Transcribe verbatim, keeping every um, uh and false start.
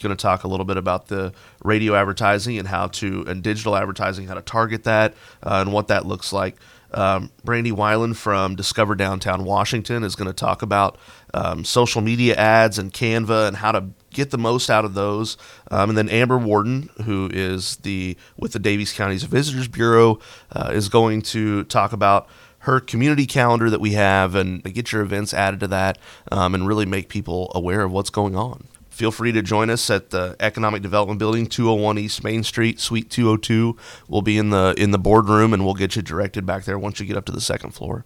going to talk a little bit about the radio advertising and how to, and digital advertising, how to target that uh, and what that looks like. Um, Brandy Weiland from Discover Downtown Washington is going to talk about um, social media ads and Canva and how to get the most out of those. Um, and then Amber Warden, who is the with the Daviess County's Visitors Bureau, uh, is going to talk about her community calendar that we have and get your events added to that um, and really make people aware of what's going on. Feel free to join us at the Economic Development Building, two oh one East Main Street, Suite two oh two. We'll be in the in the boardroom, and we'll get you directed back there once you get up to the second floor.